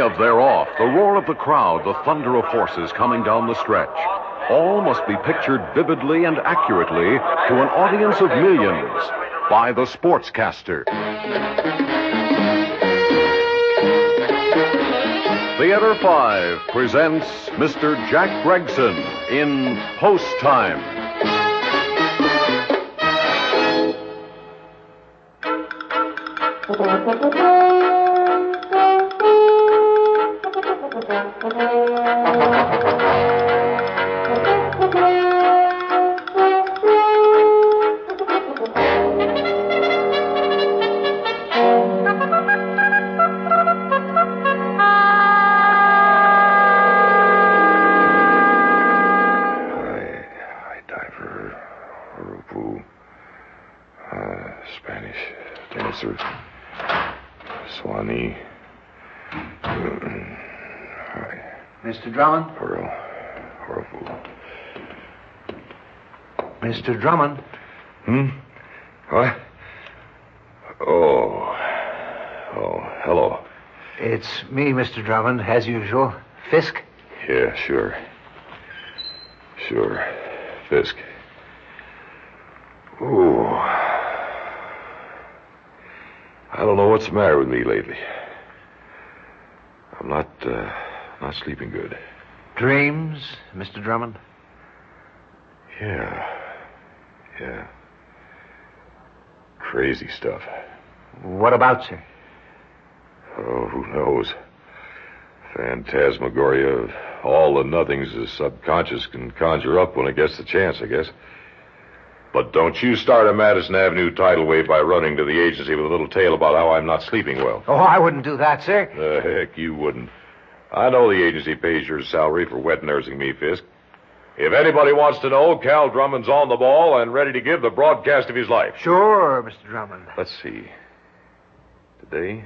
of "They're Off," the roar of the crowd, the thunder of horses coming down the stretch, all must be pictured vividly and accurately to an audience of millions by the sportscaster. Theater 5 presents Mr. Jack Gregson in Post Time. Spanish dancer, Swanee. Mr. Drummond? Horrible. Mr. Drummond? What? Oh, hello. It's me, Mr. Drummond, as usual. Fisk? Yeah, sure. Fisk. Ooh. I don't know what's the matter with me lately. I'm not sleeping good. Dreams, Mr. Drummond? Yeah. Crazy stuff. What about, sir? Oh, who knows? Phantasmagoria of all the nothings the subconscious can conjure up when it gets the chance, I guess. But don't you start a Madison Avenue tidal wave by running to the agency with a little tale about how I'm not sleeping well. Oh, I wouldn't do that, sir. The heck you wouldn't. I know the agency pays your salary for wet nursing me, Fisk. If anybody wants to know, Cal Drummond's on the ball and ready to give the broadcast of his life. Sure, Mr. Drummond. Let's see. Today,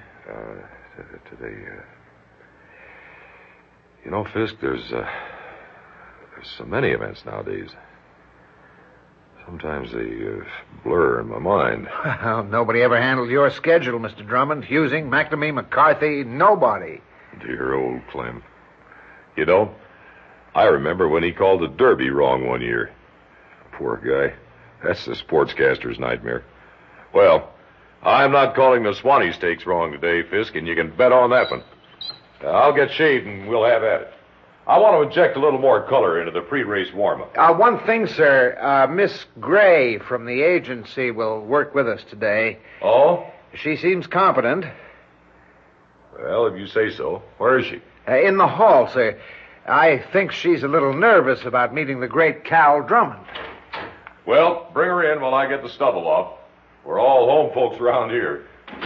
you know, Fisk, there's so many events nowadays. Sometimes they blur in my mind. Well, nobody ever handled your schedule, Mr. Drummond. Husing, McNamee, McCarthy, nobody. Dear old Clem. You know, I remember when he called the Derby wrong one year. Poor guy. That's the sportscaster's nightmare. Well, I'm not calling the Swanee Stakes wrong today, Fisk, and you can bet on that one. I'll get shaved and we'll have at it. I want to inject a little more color into the pre-race warm-up. One thing, sir. Miss Gray from the agency will work with us today. Oh? She seems competent. Well, if you say so. Where is she? In the hall, sir. I think she's a little nervous about meeting the great Cal Drummond. Well, bring her in while I get the stubble off. We're all home folks around here.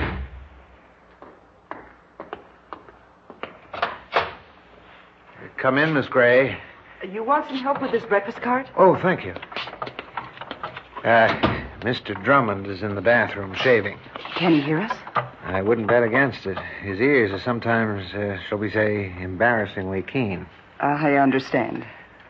Come in, Miss Gray. You want some help with this breakfast cart? Oh, thank you. Mr. Drummond is in the bathroom shaving. Can he hear us? I wouldn't bet against it. His ears are sometimes, shall we say, embarrassingly keen. I understand.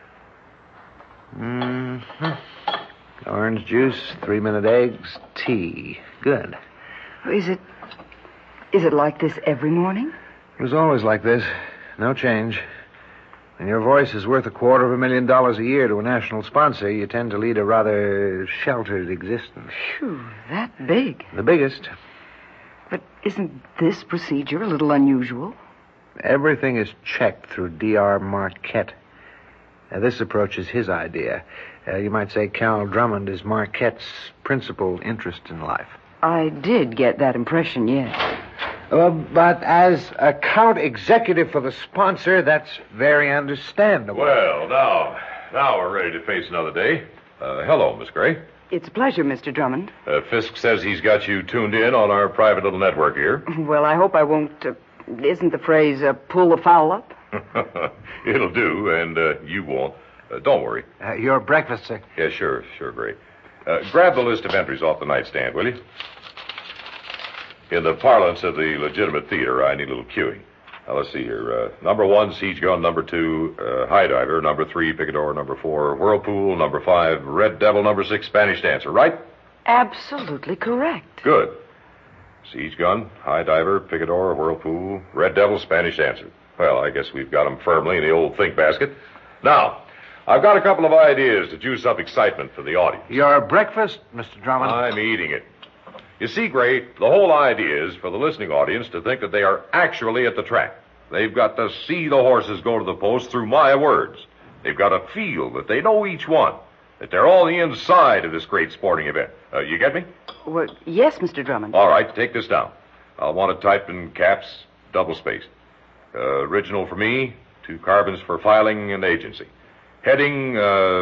Orange juice, 3-minute eggs, tea. Good. Is it like this every morning? It was always like this. No change. When your voice is worth $250,000 a year to a national sponsor, you tend to lead a rather sheltered existence. Phew, that big. The biggest. But isn't this procedure a little unusual? Everything is checked through D.R. Marquette. This approach is his idea. You might say Cal Drummond is Marquette's principal interest in life. I did get that impression, yes. But as account executive for the sponsor, that's very understandable. Well, now we're ready to face another day. Hello, Miss Gray. It's a pleasure, Mr. Drummond. Fisk says he's got you tuned in on our private little network here. Well, I hope I won't, isn't the phrase, pull the foul up? It'll do, and you won't. Don't worry. Your breakfast, sir. Yeah, sure, Gray. Grab the list of entries off the nightstand, will you? In the parlance of the legitimate theater, I need a little cueing. Now, let's see here. Number 1, Siege Gun. Number 2, High Diver. Number 3, Picador. Number 4, Whirlpool. Number 5, Red Devil. Number 6, Spanish Dancer, right? Absolutely correct. Good. Siege gun, high diver, picador, whirlpool, red devil, Spanish dancer. Well, I guess we've got them firmly in the old think basket. Now, I've got a couple of ideas to juice up excitement for the audience. Your breakfast, Mr. Drummond? I'm eating it. You see, Gray, the whole idea is for the listening audience to think that they are actually at the track. They've got to see the horses go to the post through my words. They've got to feel that they know each one, that they're all the inside of this great sporting event. You get me? Well, yes, Mr. Drummond. All right, take this down. I'll want it typed in caps, double-spaced. Original for me, 2 carbons for filing and agency. Heading,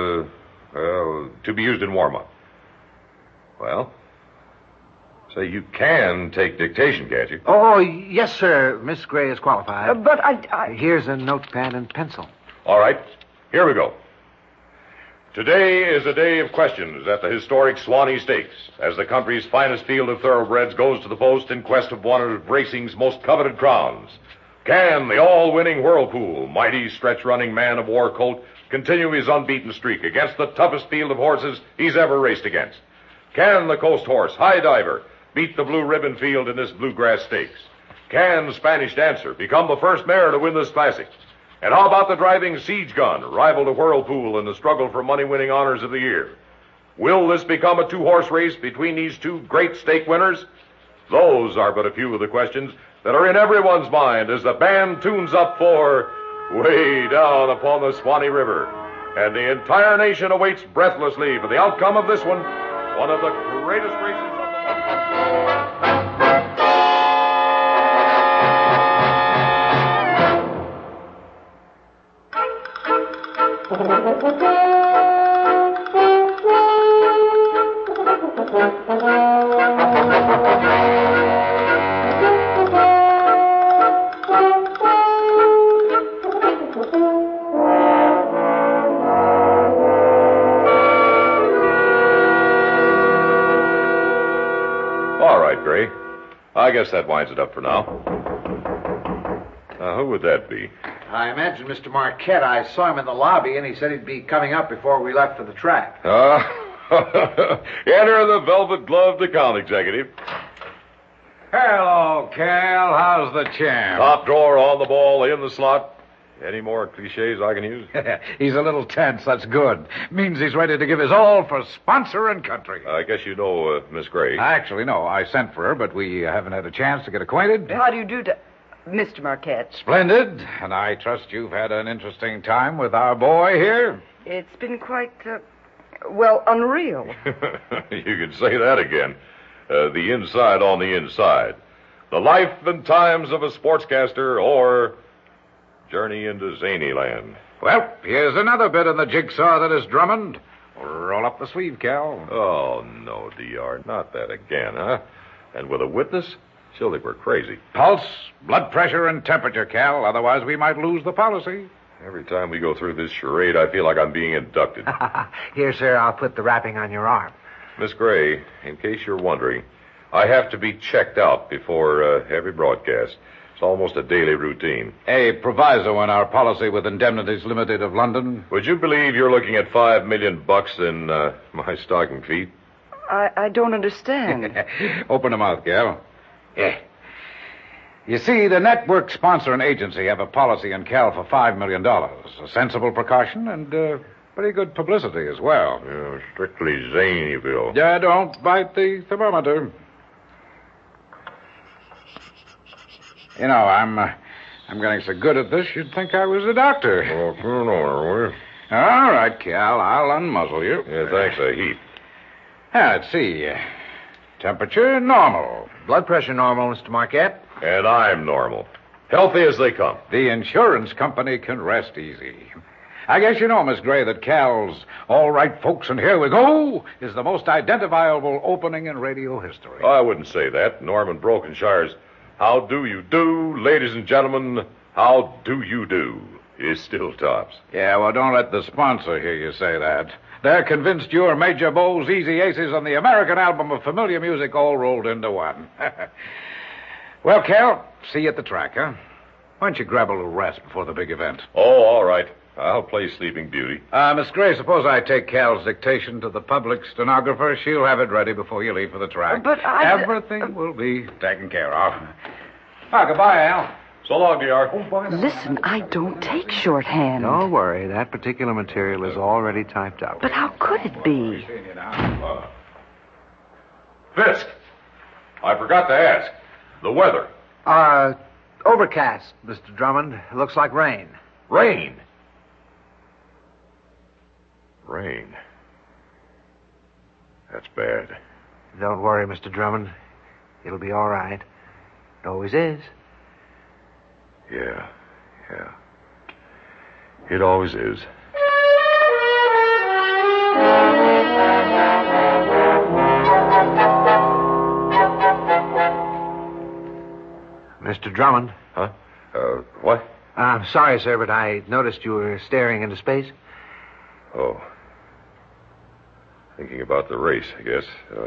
to be used in warm-up. Well, say you can take dictation, can't you? Oh, yes, sir. Miss Gray is qualified. But I... Here's a notepad and pencil. All right, here we go. Today is a day of questions at the historic Swanee Stakes, as the country's finest field of thoroughbreds goes to the post in quest of one of racing's most coveted crowns. Can the all-winning Whirlpool, mighty stretch-running man-of-war colt, continue his unbeaten streak against the toughest field of horses he's ever raced against? Can the Coast Horse, High Diver, beat the Blue Ribbon Field in this Bluegrass Stakes? Can Spanish Dancer become the first mare to win this classic? And how about the driving Siege Gun, rival to Whirlpool in the struggle for money-winning honors of the year? Will this become a 2-horse race between these 2 great stake winners? Those are but a few of the questions that are in everyone's mind as the band tunes up for Way Down Upon the Swanee River. And the entire nation awaits breathlessly for the outcome of this one of the greatest races of Gray. I guess that winds it up for now. Who would that be? I imagine Mr. Marquette. I saw him in the lobby, and he said he'd be coming up before we left for the track. Enter the velvet-gloved account executive. Hello, Cal. How's the champ? Top drawer on the ball, in the slot. Any more cliches I can use? He's a little tense. That's good. Means he's ready to give his all for sponsor and country. I guess you know Miss Gray. Actually, no. I sent for her, but we haven't had a chance to get acquainted. How do you do, Mr. Marquette? Splendid. And I trust you've had an interesting time with our boy here? It's been quite, unreal. You can say that again. The inside on the inside. The life and times of a sportscaster, or Journey into Zany Land. Well, here's another bit in the jigsaw that is Drummond. Roll up the sleeve, Cal. Oh, no, DR. Not that again, huh? And with a witness? She'll think we're crazy. Pulse, blood pressure, and temperature, Cal. Otherwise, we might lose the policy. Every time we go through this charade, I feel like I'm being inducted. Here, sir, I'll put the wrapping on your arm. Miss Gray, in case you're wondering, I have to be checked out before every broadcast. It's almost a daily routine. A proviso in our policy with Indemnities Limited of London. Would you believe you're looking at $5 million in my stocking feet? I don't understand. Open your mouth, Cal. Yeah. You see, the network sponsor and agency have a policy in Cal for $5 million. A sensible precaution and pretty good publicity as well. Yeah, strictly Zanyville. Yeah, don't bite the thermometer. You know, I'm getting so good at this, you'd think I was a doctor. Well, turn over, All right, Cal, I'll unmuzzle you. Yeah, thanks a heap. Let's see. Temperature, normal. Blood pressure normal, Mr. Marquette. And I'm normal. Healthy as they come. The insurance company can rest easy. I guess you know, Miss Gray, that Cal's All Right, Folks, and Here We Go is the most identifiable opening in radio history. I wouldn't say that. Norman Brokenshire's How Do You Do, ladies and gentlemen, How Do You Do is still tops. Yeah, well, don't let the sponsor hear you say that. They're convinced you're Major Bowes, Easy Aces, and the American album of familiar music all rolled into one. Well, Cal, see you at the track, huh? Why don't you grab a little rest before the big event? Oh, all right. I'll play Sleeping Beauty. Miss Gray, suppose I take Cal's dictation to the public stenographer. She'll have it ready before you leave for the track. But Everything will be taken care of. Goodbye, Al. So long, DR. Listen, I don't take shorthand. Don't worry. That particular material is already typed up. But how could it be? Fisk, I forgot to ask. The weather. Overcast, Mr. Drummond. Looks like rain. Rain. Rain. That's bad. Don't worry, Mr. Drummond. It'll be all right. It always is. Yeah. It always is. Mr. Drummond. Huh? What? I'm sorry, sir, but I noticed you were staring into space. Oh. Thinking about the race, I guess.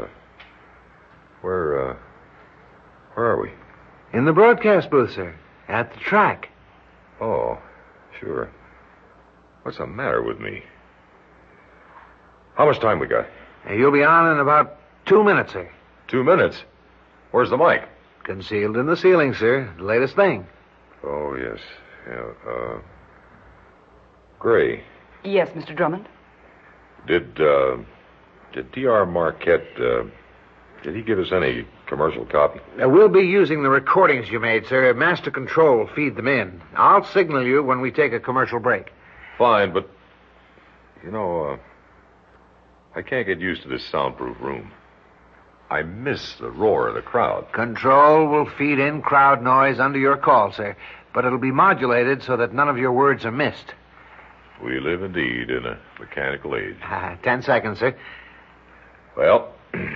Where are we? In the broadcast booth, sir. At the track. Oh, sure. What's the matter with me? How much time we got? You'll be on in about 2 minutes, sir. 2 minutes. Where's the mic? Concealed in the ceiling, sir. The latest thing. Oh, yes. Yeah, Gray, Yes, Mr. Drummond? did D.R. Marquette, did he give us any commercial copy? We'll be using the recordings you made, sir. Master Control will feed them in. I'll signal you when we take a commercial break. Fine, but, I can't get used to this soundproof room. I miss the roar of the crowd. Control will feed in crowd noise under your call, sir. But it'll be modulated so that none of your words are missed. We live indeed in a mechanical age. 10 seconds, sir. Well,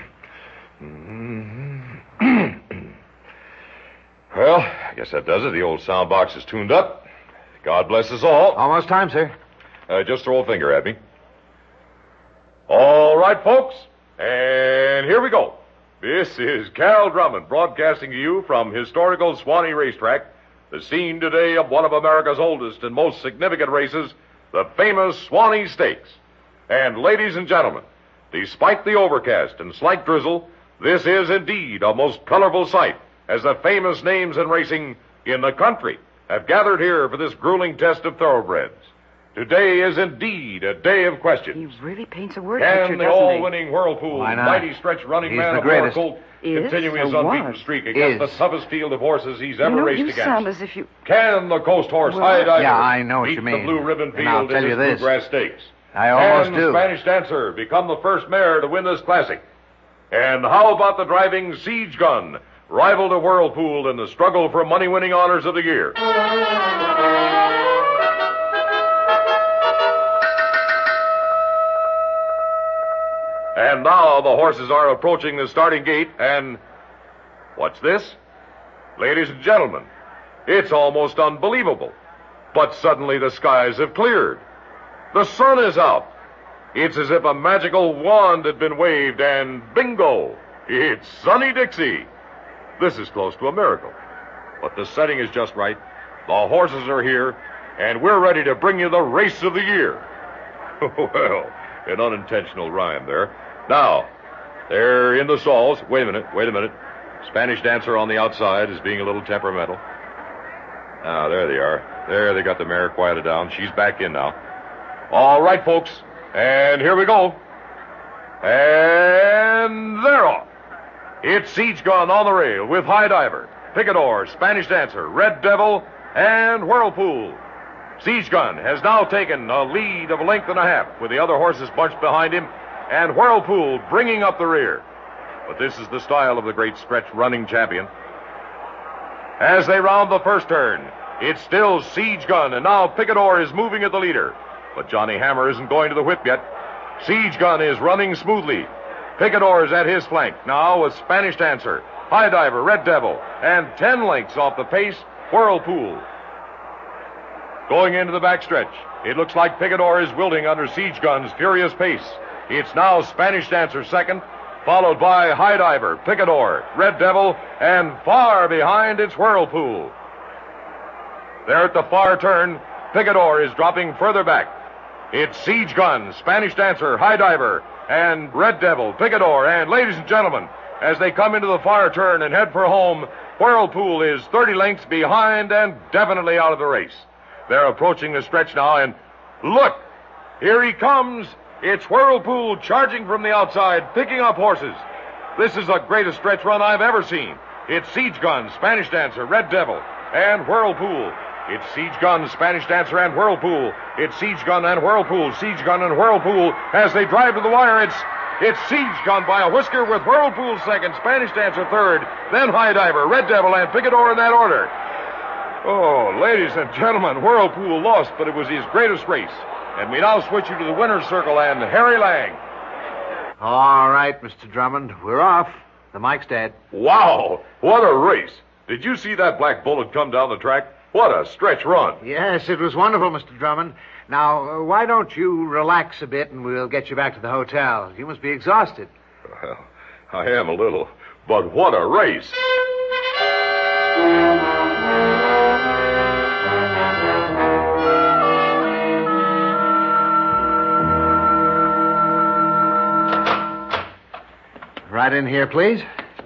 well, I guess that does it. The old sound box is tuned up. God bless us all. Almost time, sir. Just throw a finger at me. All right, folks, and here we go. This is Cal Drummond broadcasting to you from historical Swanee Racetrack, the scene today of one of America's oldest and most significant races, the famous Swanee Stakes. And ladies and gentlemen, despite the overcast and slight drizzle, this is indeed a most colorful sight, as the famous names in racing in the country have gathered here for this grueling test of thoroughbreds. Today is indeed a day of questions. He really paints a word picture, Can the doesn't he? all-winning Whirlpool, Why not? mighty stretch running He's man the of greatest. Oracle, Is continue his or unbeaten was? streak against Is. the toughest field of horses he's ever You know, raced you against? sound as if you... Can the coast horse Well, High Diver yeah, I know what beat you mean. the blue ribbon And field I'll tell in you his this. Bluegrass Stakes? I almost Can do. the Spanish Dancer become the first mare to win this classic? And how about the driving Siege Gun, rival to Whirlpool in the struggle for money-winning honors of the year? And now the horses are approaching the starting gate, and what's this? Ladies and gentlemen, it's almost unbelievable. But suddenly the skies have cleared. The sun is out. It's as if a magical wand had been waved, and bingo! It's Sunny Dixie. This is close to a miracle. But the setting is just right. The horses are here, and we're ready to bring you the race of the year. Well, an unintentional rhyme there. Now, they're in the stalls. Wait a minute. Spanish Dancer on the outside is being a little temperamental. Ah, there they are. There, they got the mare quieted down. She's back in now. All right, folks. And here we go. And they're off. It's Siege Gun on the rail with High Diver, Picador, Spanish Dancer, Red Devil, and Whirlpool. Siege Gun has now taken a lead of a length and a half with the other horses bunched behind him, and Whirlpool bringing up the rear. But this is the style of the great stretch running champion. As they round the first turn, it's still Siege Gun, and now Picador is moving at the leader. But Johnny Hammer isn't going to the whip yet. Siege Gun is running smoothly. Picador is at his flank now with Spanish Dancer, High Diver, Red Devil, and 10 lengths off the pace, Whirlpool. Going into the backstretch, it looks like Picador is wilting under Siege Gun's furious pace. It's now Spanish Dancer second, followed by High Diver, Picador, Red Devil, and far behind it's Whirlpool. There at the far turn, Picador is dropping further back. It's Siege Gun, Spanish Dancer, High Diver, and Red Devil, Picador. And ladies and gentlemen, as they come into the far turn and head for home, Whirlpool is 30 lengths behind and definitely out of the race. They're approaching the stretch now, and look, here he comes. It's Whirlpool charging from the outside, picking up horses. This is the greatest stretch run I've ever seen. It's Siege Gun, Spanish Dancer, Red Devil, and Whirlpool. It's Siege Gun, Spanish Dancer, and Whirlpool. It's Siege Gun and Whirlpool, Siege Gun and Whirlpool. As they drive to the wire, it's Siege Gun by a whisker with Whirlpool second, Spanish Dancer third, then High Diver, Red Devil, and Picador in that order. Oh, ladies and gentlemen, Whirlpool lost, but it was his greatest race. And we now switch you to the winner's circle and Harry Lang. All right, Mr. Drummond, we're off. The mic's dead. Wow, what a race. Did you see that black bullet come down the track? What a stretch run. Yes, it was wonderful, Mr. Drummond. Now, why don't you relax a bit and we'll get you back to the hotel? You must be exhausted. Well, I am a little, but what a race. Right in here, please.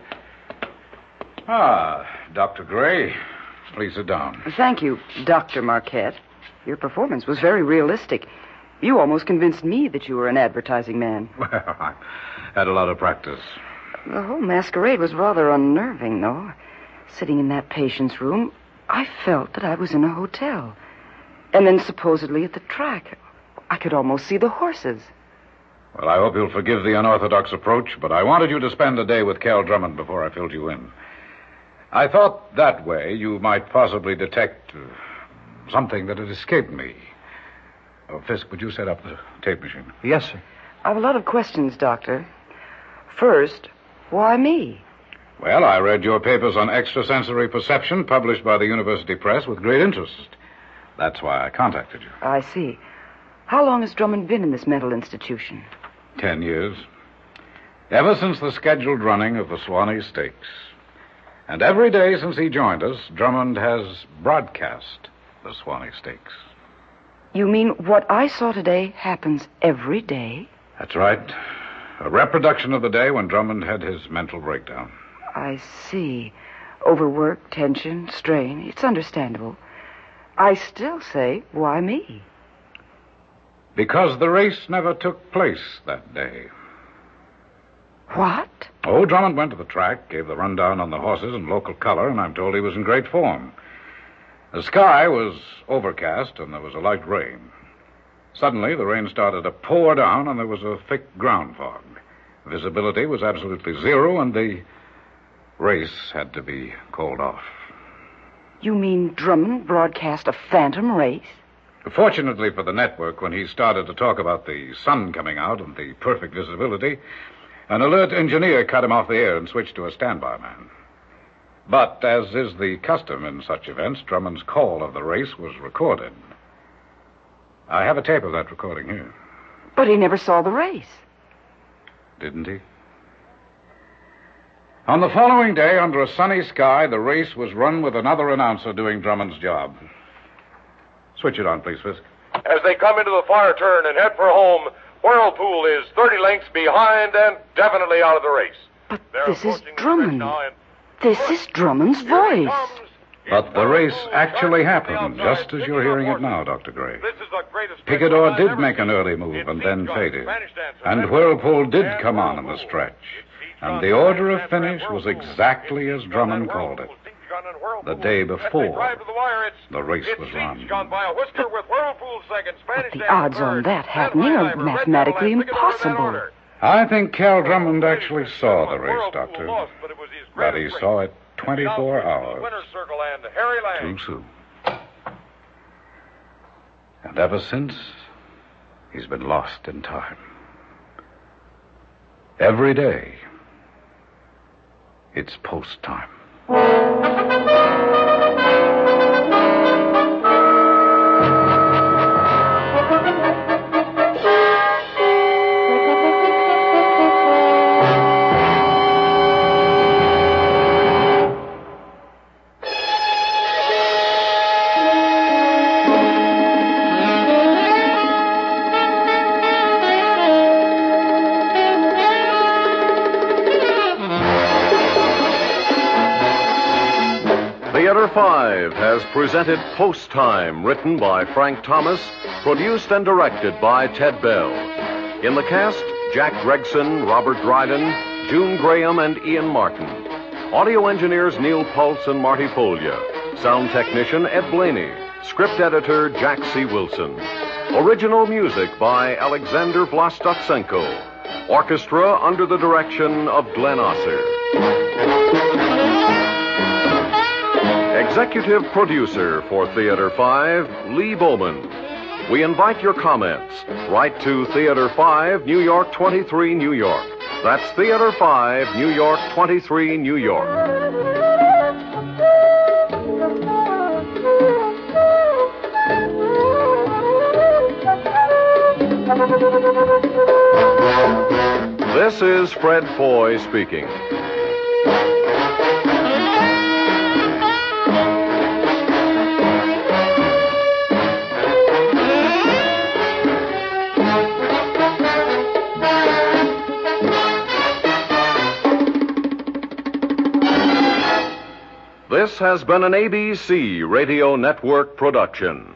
Ah, Dr. Gray. Please sit down. Thank you, Dr. Marquette. Your performance was very realistic. You almost convinced me that you were an advertising man. Well, I had a lot of practice. The whole masquerade was rather unnerving, though. Sitting in that patient's room, I felt that I was in a hotel. And then supposedly at the track, I could almost see the horses. Well, I hope you'll forgive the unorthodox approach, but I wanted you to spend a day with Cal Drummond before I filled you in. I thought that way you might possibly detect something that had escaped me. Oh, Fisk, would you set up the tape machine? Yes, sir. I have a lot of questions, Doctor. First, why me? Well, I read your papers on extrasensory perception published by the University Press with great interest. That's why I contacted you. I see. How long has Drummond been in this mental institution? 10 years. Ever since the scheduled running of the Swanee Stakes. And every day since he joined us, Drummond has broadcast the Swanee Stakes. You mean what I saw today happens every day? That's right. A reproduction of the day when Drummond had his mental breakdown. I see. Overwork, tension, strain. It's understandable. I still say, why me? Because the race never took place that day. What? Oh, Drummond went to the track, gave the rundown on the horses and local color, and I'm told he was in great form. The sky was overcast, and there was a light rain. Suddenly, the rain started to pour down, and there was a thick ground fog. Visibility was absolutely zero, and the race had to be called off. You mean Drummond broadcast a phantom race? Fortunately for the network, when he started to talk about the sun coming out and the perfect visibility, an alert engineer cut him off the air and switched to a standby man. But, as is the custom in such events, Drummond's call of the race was recorded. I have a tape of that recording here. But he never saw the race. Didn't he? On the following day, under a sunny sky, the race was run with another announcer doing Drummond's job. Switch it on, please, Fisk. As they come into the far turn and head for home, Whirlpool is 30 lengths behind and definitely out of the race. But this is Drummond. This is Drummond's voice. But the race actually happened, just as you're hearing it now, Dr. Gray. Picador did make an early move and then faded. And Whirlpool did come on in the stretch. And the order of finish was exactly as Drummond called it. The day before the race was run. But the odds on that happening are mathematically impossible. I think Cal Drummond actually saw the race, Doctor. But he saw it 24 hours too soon. And ever since, he's been lost in time. Every day, it's post time. Theater 5 has presented Post Time, written by Frank Thomas, produced and directed by Ted Bell. In the cast, Jack Gregson, Robert Dryden, June Graham, and Ian Martin. Audio engineers Neil Pulse and Marty Folia. Sound technician Ed Blaney. Script editor Jack C. Wilson. Original music by Alexander Vlastotsenko. Orchestra under the direction of Glenn Osser. Executive producer for Theater 5, Lee Bowman. We invite your comments. Write to Theater 5, New York 23, New York. That's Theater 5, New York 23, New York. This is Fred Foy speaking. This has been an ABC Radio Network production.